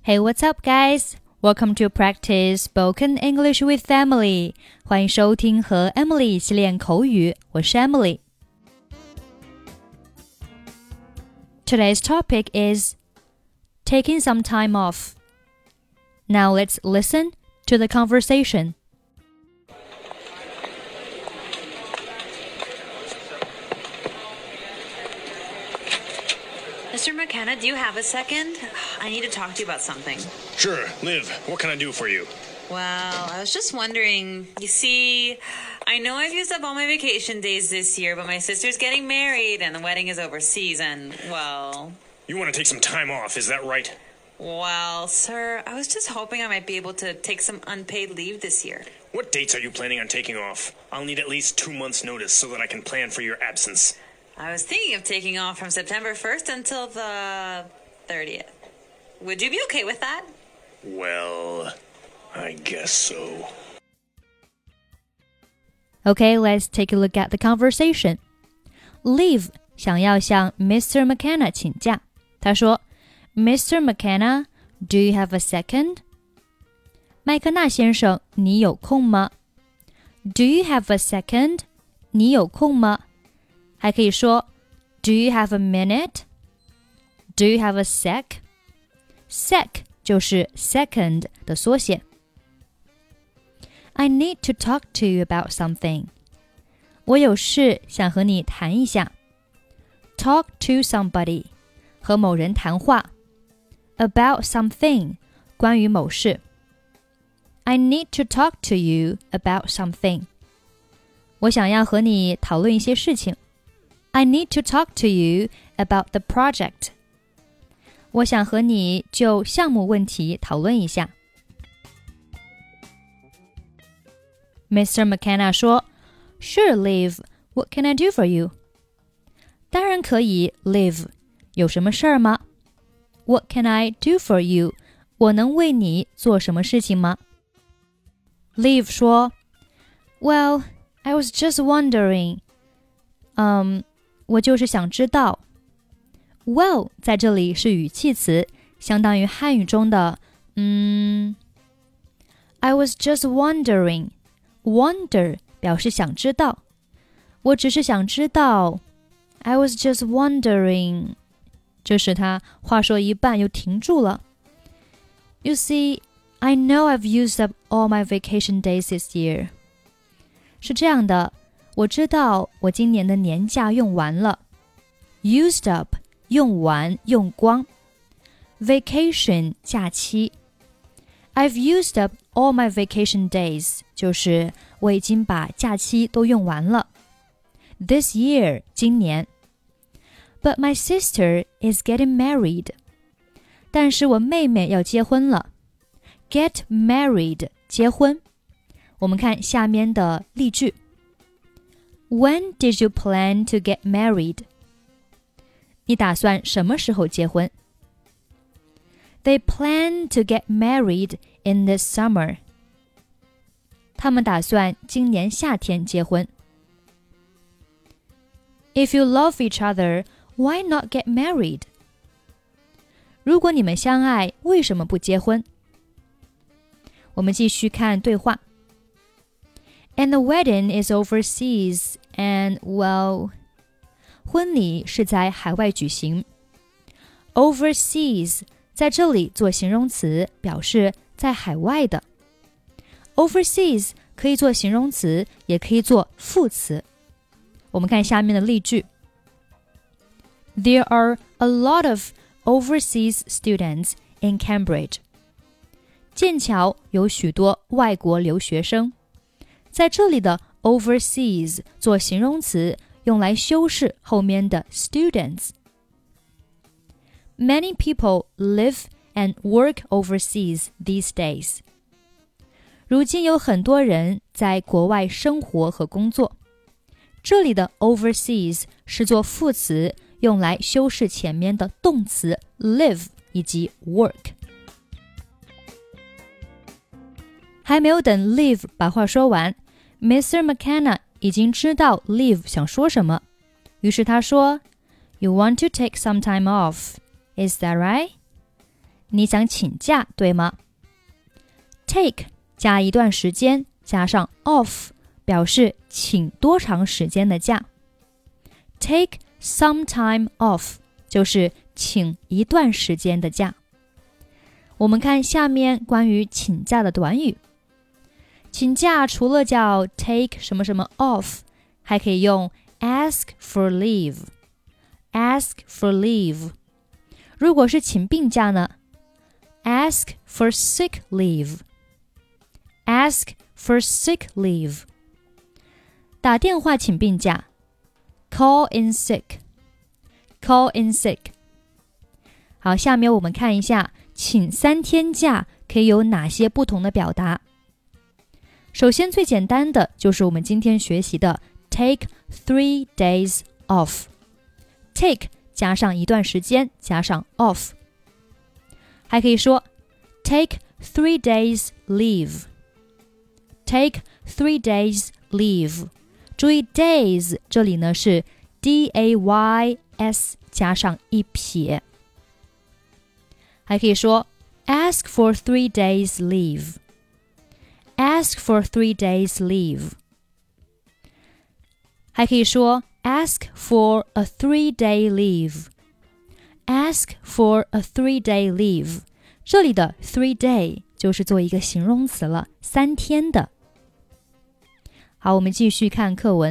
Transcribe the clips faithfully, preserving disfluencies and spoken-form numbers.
Hey, what's up, guys? Welcome to practice spoken English with Emily. 欢迎收听和 Emily 一起练口语，我是 Emily. Today's topic is taking some time off. Now let's listen to the conversation. Mister McKenna, do you have a second? I need to talk to you about something. Sure, Liv, what can I do for you? Well, I was just wondering, you see, I know I've used up all my vacation days this year, but my sister's getting married and the wedding is overseas and, well... You want to take some time off, is that right? Well, sir, I was just hoping I might be able to take some unpaid leave this year. What dates are you planning on taking off? I'll need at least two months' notice so that I can plan for your absence. I was thinking of taking off from September first until the thirtieth. Would you be okay with that? Well, I guess so. Okay, let's take a look at the conversation. Liv 想要向 Mister McKenna 请假。他说 Mister McKenna, do you have a second? 麦克纳先生，你有空吗？ Do you have a second? 你有空吗？还可以说 Do you have a minute? Do you have a sec? Sec 就是 second 的缩写。I need to talk to you about something. 我有事想和你谈一下。Talk to somebody 和某人谈话。About something 关于某事。I need to talk to you about something. 我想要和你讨论一些事情。I need to talk to you about the project. 我想和你就项目问题讨论一下。Mister McKenna 说 Sure, Liv, what can I do for you? 当然可以 Liv, 有什么事儿吗？ What can I do for you? 我能为你做什么事情吗？ Liv 说 Well, I was just wondering. 嗯、um,我就是想知道 Well 在这里是语气词，相当于汉语中的嗯 I was just wondering. Wonder 表示想知道，我只是想知道 I was just wondering. 这时他话说一半又停住了。 You see, I know I've used up all my vacation days this year. 是这样的，我知道我今年的年假用完了。 Used up 用完用光。 Vacation 假期。 I've used up all my vacation days 就是我已经把假期都用完了。 This year 今年。 But my sister is getting married. 但是我妹妹要结婚了。 Get married 结婚。我们看下面的例句。When did you plan to get married? 你打算什么时候结婚？ They plan to get married in this summer. 他们打算今年夏天结婚。If you love each other, why not get married? 如果你们相爱，为什么不结婚？我们继续看对话。And the wedding is overseas, and, well, 婚礼是在海外举行。Overseas 在这里做形容词，表示在海外的。Overseas 可以做形容词，也可以做副词。我们看下面的例句。There are a lot of overseas students in Cambridge. 剑桥有许多外国留学生。在这里的 overseas 做形容词，用来修饰后面的 students. Many people live and work overseas these days. 如今有很多人在国外生活和工作。这里的 overseas 是做副词，用来修饰前面的动词 live 以及 work。还没有等 Liv 把话说完 Mister McKenna 已经知道 Liv 想说什么，于是他说 You want to take some time off, is that right? 你想请假，对吗？ Take 加一段时间加上 off 表示请多长时间的假。 Take some time off 就是请一段时间的假。我们看下面关于请假的短语。请假除了叫 take 什么什么 off， 还可以用 ask for leave ask for leave。 如果是请病假呢， ask for sick leave ask for sick leave。 打电话请病假， call in sick call in sick。 好，下面我们看一下请三天假可以有哪些不同的表达。首先最简单的就是我们今天学习的 take three days off。 take 加上一段时间加上 off。 还可以说 take three days leave take three days leave。 注意 days 这里呢是 D A Y S 加上一撇。还可以说 ask for three days leave ask for three days leave。 还可以说 ask for a three-day leave ask for a three-day leave。 这里的 three-day 就是做一个形容词了，三天的。好，我们继续看课文。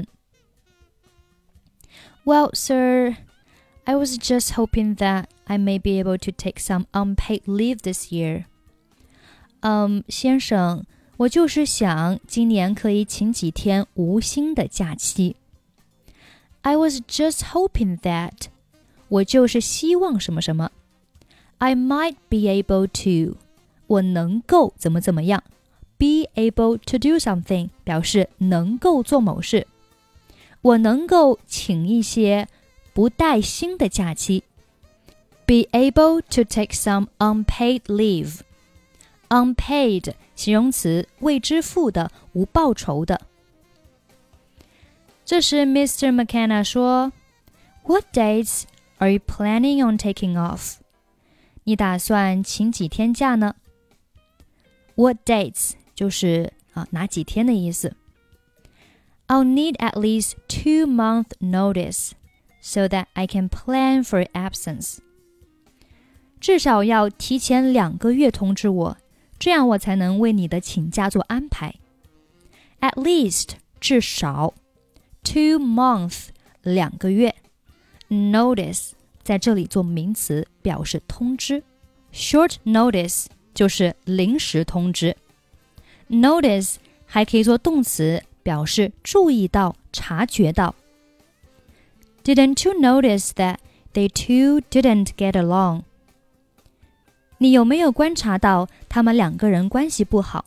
Well, sir, I was just hoping that I may be able to take some unpaid leave this year. 嗯，先生，我就是想今年可以请几天无薪的假期。 I was just hoping that 我就是希望什么什么。 I might be able to 我能够怎么怎么样。 Be able to do something 表示能够做某事。我能够请一些不带薪的假期。 Be able to take some unpaid leave unpaid 形容词，未支付的，无报酬的。这时 Mister McKenna 说 What dates are you planning on taking off? 你打算请几天假呢？ What dates 就是啊哪几天的意思。 I'll need at least two month notice so that I can plan for absence. 至少要提前两个月通知我，这样我才能为你的请假做安排。 At least 至少， two month 两个月， notice 在这里做名词表示通知。 Short notice 就是临时通知。 Notice 还可以做动词表示注意到，察觉到。 Didn't you notice that they two didn't get along?你有没有观察到他们两个人关系不好？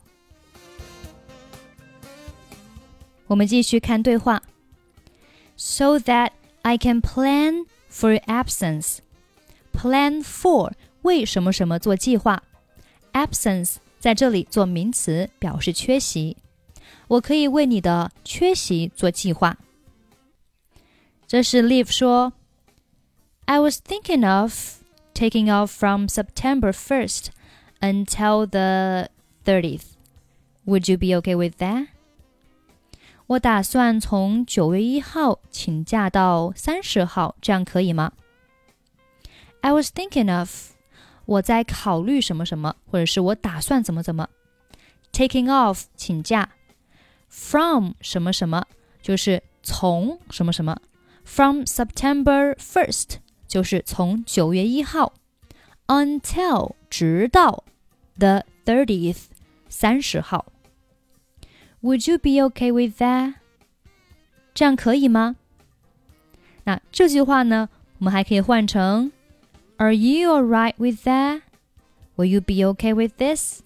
我们继续看对话。 So that I can plan for absence. Plan for 为什么什么做计划。 Absence 在这里做名词表示缺席。我可以为你的缺席做计划。这是 Liv 说 I was thinking of taking off from September first until the thirtieth. Would you be okay with that? 我打算从九月一号请假到三十号，这样可以吗？ I was thinking of 我在考虑什么什么，或者是我打算怎么怎么。Taking off 请假， from 什么什么就是从什么什么。From September first就是从九月一号 until 直到 the thirtieth 三十号。 Would you be okay with that? 这样可以吗？那这句话呢，我们还可以换成 Are you alright with that? Will you be okay with this?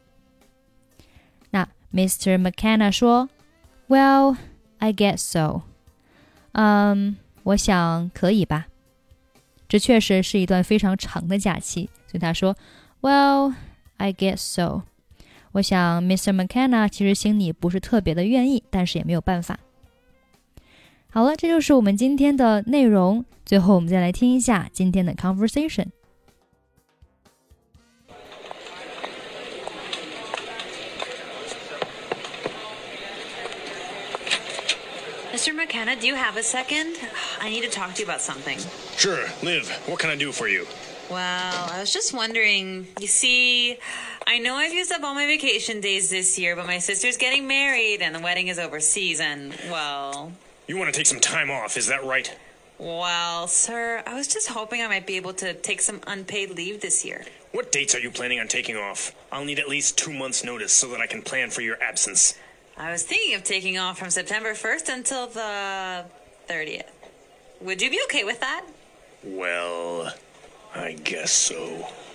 那 Mister McKenna 说 Well, I guess so. 嗯，我想可以吧。这确实是一段非常长的假期，所以他说 Well, I guess so. 我想 Mister McKenna 其实心里不是特别的愿意，但是也没有办法。好了，这就是我们今天的内容。最后我们再来听一下今天的 conversation。 Mister McKenna, do you have a second? I need to talk to you about something. Sure, Liv, what can I do for you? Well, I was just wondering, you see, I know I've used up all my vacation days this year, but my sister's getting married and the wedding is overseas and, well... You want to take some time off, is that right? Well, sir, I was just hoping I might be able to take some unpaid leave this year. What dates are you planning on taking off? I'll need at least two months' notice so that I can plan for your absence. I was thinking of taking off from September first until the thirtieth. Would you be okay with that? Well, I guess so.